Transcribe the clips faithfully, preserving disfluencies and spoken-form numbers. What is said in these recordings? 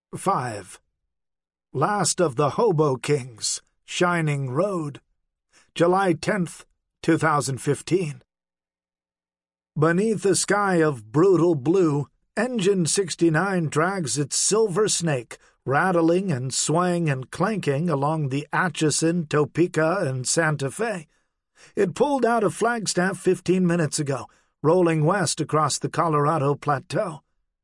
five. Last of the Hobo Kings, Shining Road, July tenth, two thousand fifteen. Beneath a sky of brutal blue, Engine sixty-nine drags its silver snake, rattling and swaying and clanking along the Atchison, Topeka, and Santa Fe. It pulled out of Flagstaff fifteen minutes ago, rolling west across the Colorado Plateau.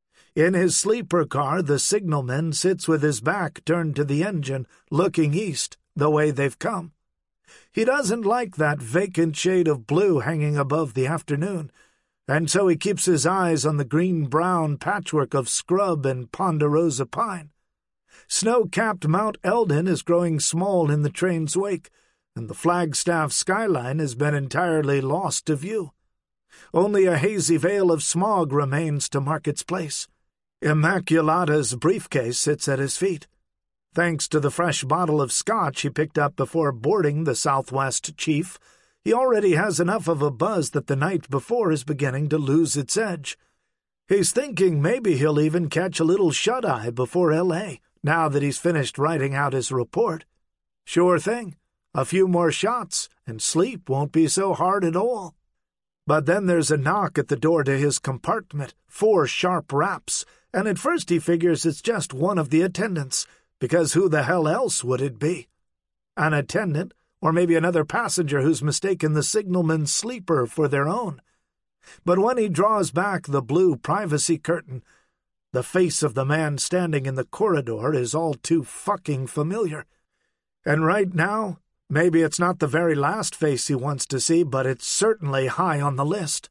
In his sleeper car, the signalman sits with his back turned to the engine, looking east, the way they've come. He doesn't like that vacant shade of blue hanging above the afternoon, and so he keeps his eyes on the green-brown patchwork of scrub and ponderosa pine. Snow-capped Mount Eldon is growing small in the train's wake, and the Flagstaff skyline has been entirely lost to view. Only a hazy veil of smog remains to mark its place. Immaculata's briefcase sits at his feet. Thanks to the fresh bottle of scotch he picked up before boarding the Southwest Chief, he already has enough of a buzz that the night before is beginning to lose its edge. He's thinking maybe he'll even catch a little shut-eye before L A, now that he's finished writing out his report. Sure thing. A few more shots, and sleep won't be so hard at all. But then there's a knock at the door to his compartment, four sharp raps, and at first he figures it's just one of the attendants, because who the hell else would it be? An attendant, or maybe another passenger who's mistaken the signalman's sleeper for their own. But when he draws back the blue privacy curtain, the face of the man standing in the corridor is all too fucking familiar. And right now, maybe it's not the very last face he wants to see, but it's certainly high on the list.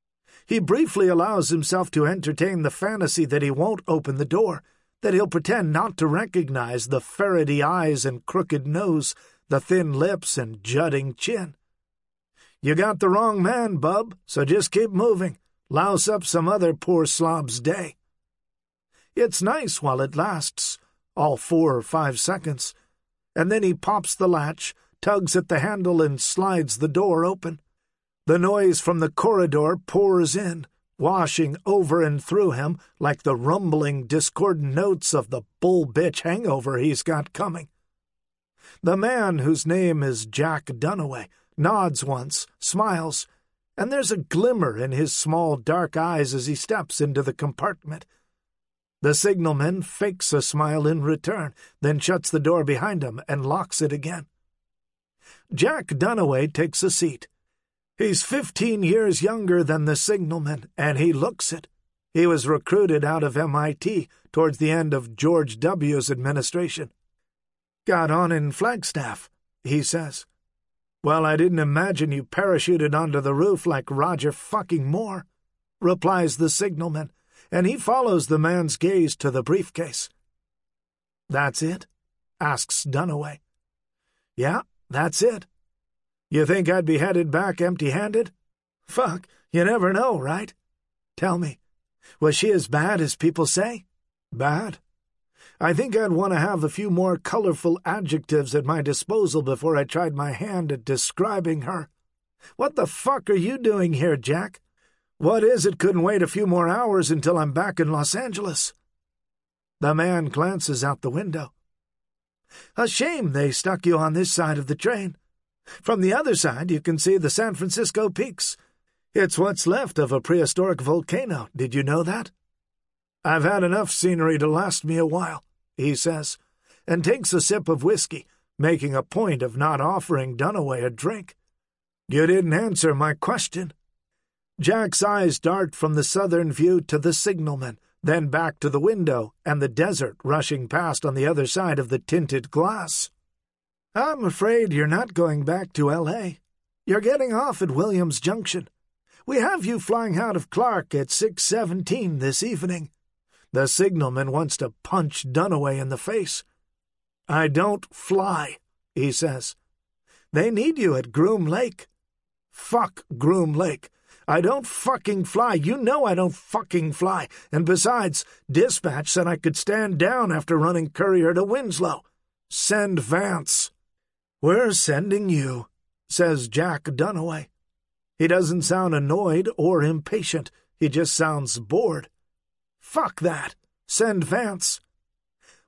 He briefly allows himself to entertain the fantasy that he won't open the door, that he'll pretend not to recognize the ferrety eyes and crooked nose, the thin lips and jutting chin. You got the wrong man, bub, so just keep moving. Louse up some other poor slob's day. It's nice while it lasts, all four or five seconds, and then he pops the latch, tugs at the handle, and slides the door open. The noise from the corridor pours in, washing over and through him like the rumbling, discordant notes of the bull-bitch hangover he's got coming. The man, whose name is Jack Dunaway, nods once, smiles, and there's a glimmer in his small dark eyes as he steps into the compartment. The signalman fakes a smile in return, then shuts the door behind him and locks it again. Jack Dunaway takes a seat. He's fifteen years younger than the signalman, and he looks it. He was recruited out of M I T towards the end of George W.'s administration. Got on in Flagstaff, he says. Well, I didn't imagine you parachuted onto the roof like Roger fucking Moore, replies the signalman, and he follows the man's gaze to the briefcase. That's it? Asks Dunaway. Yeah, that's it. You think I'd be headed back empty-handed? Fuck, you never know, right? Tell me, was she as bad as people say? Bad? I think I'd want to have a few more colorful adjectives at my disposal before I tried my hand at describing her. What the fuck are you doing here, Jack? What is it couldn't wait a few more hours until I'm back in Los Angeles? The man glances out the window. A shame they stuck you on this side of the train. From the other side you can see the San Francisco peaks. It's what's left of a prehistoric volcano, did you know that? I've had enough scenery to last me a while, he says, and takes a sip of whiskey, making a point of not offering Dunaway a drink. You didn't answer my question. Jack's eyes dart from the southern view to the signalman, then back to the window and the desert rushing past on the other side of the tinted glass. I'm afraid you're not going back to L A. You're getting off at Williams Junction. We have you flying out of Clark at six seventeen this evening. The signalman wants to punch Dunaway in the face. I don't fly, he says. They need you at Groom Lake. Fuck Groom Lake. I don't fucking fly. You know I don't fucking fly. And besides, dispatch said I could stand down after running courier to Winslow. Send Vance. We're sending you, says Jack Dunaway. He doesn't sound annoyed or impatient. He just sounds bored. Fuck that. Send Vance.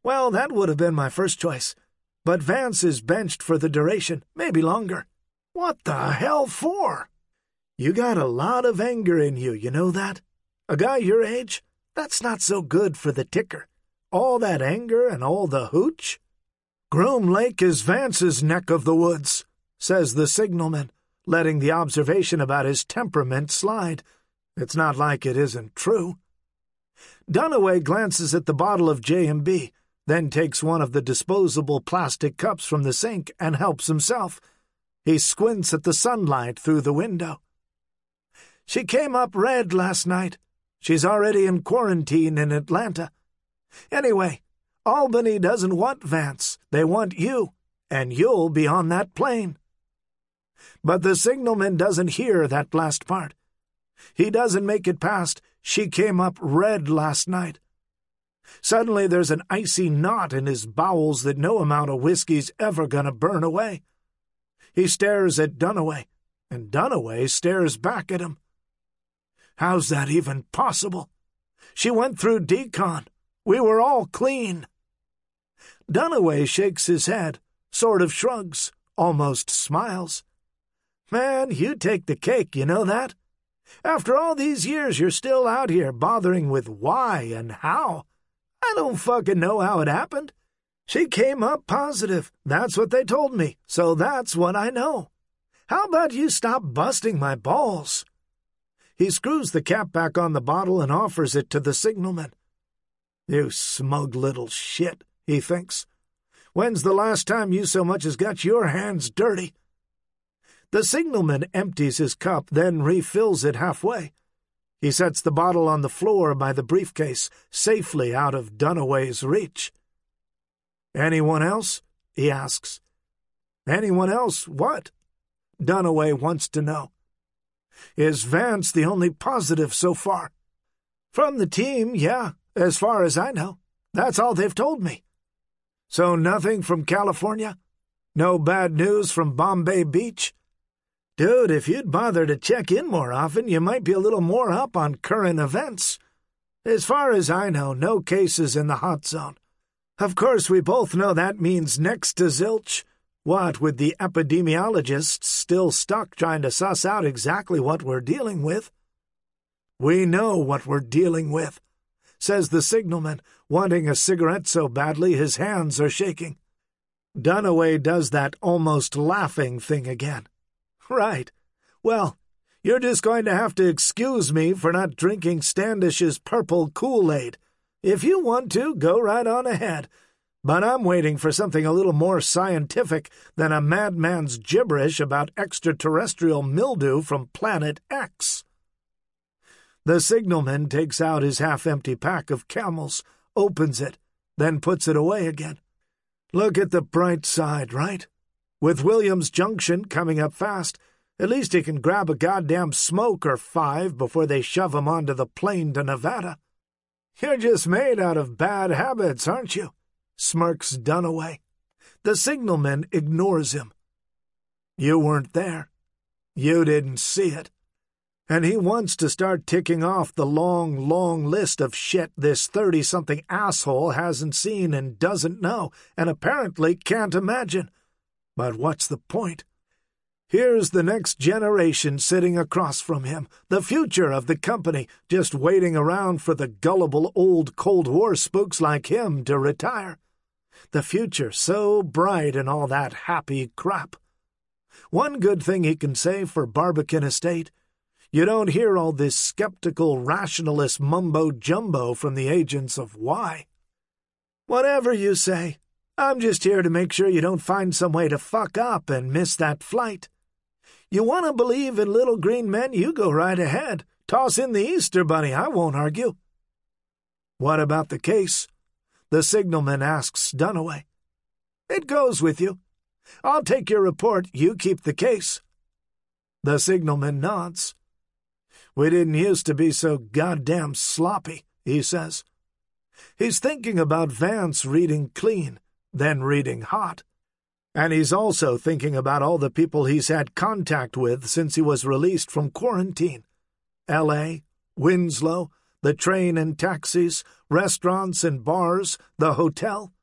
Well, that would have been my first choice. But Vance is benched for the duration, maybe longer. What the hell for? You got a lot of anger in you, you know that? A guy your age? That's not so good for the ticker. All that anger and all the hooch? Groom Lake is Vance's neck of the woods, says the signalman, letting the observation about his temperament slide. It's not like it isn't true. Dunaway glances at the bottle of J and B, then takes one of the disposable plastic cups from the sink and helps himself. He squints at the sunlight through the window. She came up red last night. She's already in quarantine in Atlanta. Anyway, Albany doesn't want Vance. They want you, and you'll be on that plane. But the signalman doesn't hear that last part. He doesn't make it past, she came up red last night. Suddenly there's an icy knot in his bowels that no amount of whiskey's ever gonna burn away. He stares at Dunaway, and Dunaway stares back at him. How's that even possible? She went through decon. We were all clean. Dunaway shakes his head, sort of shrugs, almost smiles. Man, you take the cake, you know that? After all these years, you're still out here bothering with why and how. I don't fucking know how it happened. She came up positive. That's what they told me, so that's what I know. How about you stop busting my balls? He screws the cap back on the bottle and offers it to the signalman. You smug little shit, he thinks. When's the last time you so much as got your hands dirty? The signalman empties his cup, then refills it halfway. He sets the bottle on the floor by the briefcase, safely out of Dunaway's reach. Anyone else? He asks. Anyone else what? Dunaway wants to know. Is Vance the only positive so far? From the team, yeah, as far as I know. That's all they've told me. So nothing from California? No bad news from Bombay Beach? Dude, if you'd bother to check in more often, you might be a little more up on current events. As far as I know, no cases in the hot zone. Of course, we both know that means next to zilch. What with the epidemiologists still stuck trying to suss out exactly what we're dealing with? We know what we're dealing with, says the signalman, wanting a cigarette so badly his hands are shaking. Dunaway does that almost laughing thing again. Right. Well, you're just going to have to excuse me for not drinking Standish's purple Kool-Aid. If you want to, go right on ahead. But I'm waiting for something a little more scientific than a madman's gibberish about extraterrestrial mildew from Planet X. The signalman takes out his half-empty pack of Camels, opens it, then puts it away again. Look at the bright side, right? With Williams Junction coming up fast, at least he can grab a goddamn smoke or five before they shove him onto the plane to Nevada. You're just made out of bad habits, aren't you? Smirks Dunaway. The signalman ignores him. You weren't there. You didn't see it. And he wants to start ticking off the long, long list of shit this thirty-something asshole hasn't seen and doesn't know, and apparently can't imagine. But what's the point? Here's the next generation sitting across from him, the future of the company, just waiting around for the gullible old Cold War spooks like him to retire. The future so bright and all that happy crap. One good thing he can say for Barbican Estate, you don't hear all this skeptical rationalist mumbo-jumbo from the agents of Y. Whatever you say, I'm just here to make sure you don't find some way to fuck up and miss that flight. You want to believe in little green men, you go right ahead. Toss in the Easter Bunny, I won't argue. What about the case? The signalman asks Dunaway. It goes with you. I'll take your report, you keep the case. The signalman nods. We didn't used to be so goddamn sloppy, he says. He's thinking about Vance reading clean, then reading hot. And he's also thinking about all the people he's had contact with since he was released from quarantine. L A, Winslow, the train and taxis, restaurants and bars, the hotel.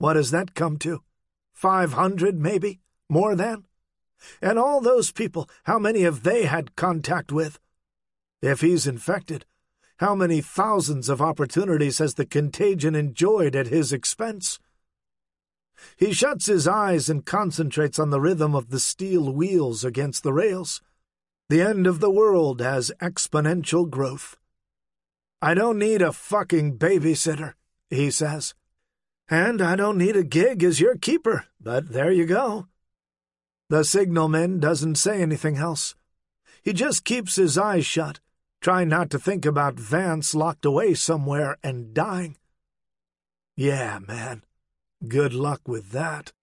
What does that come to? Five hundred, maybe? More than? And all those people, how many have they had contact with? If he's infected, how many thousands of opportunities has the contagion enjoyed at his expense? He shuts his eyes and concentrates on the rhythm of the steel wheels against the rails. The end of the world has exponential growth. I don't need a fucking babysitter, he says. And I don't need a gig as your keeper, but there you go. The signalman doesn't say anything else. He just keeps his eyes shut, trying not to think about Vance locked away somewhere and dying. Yeah, man. Good luck with that.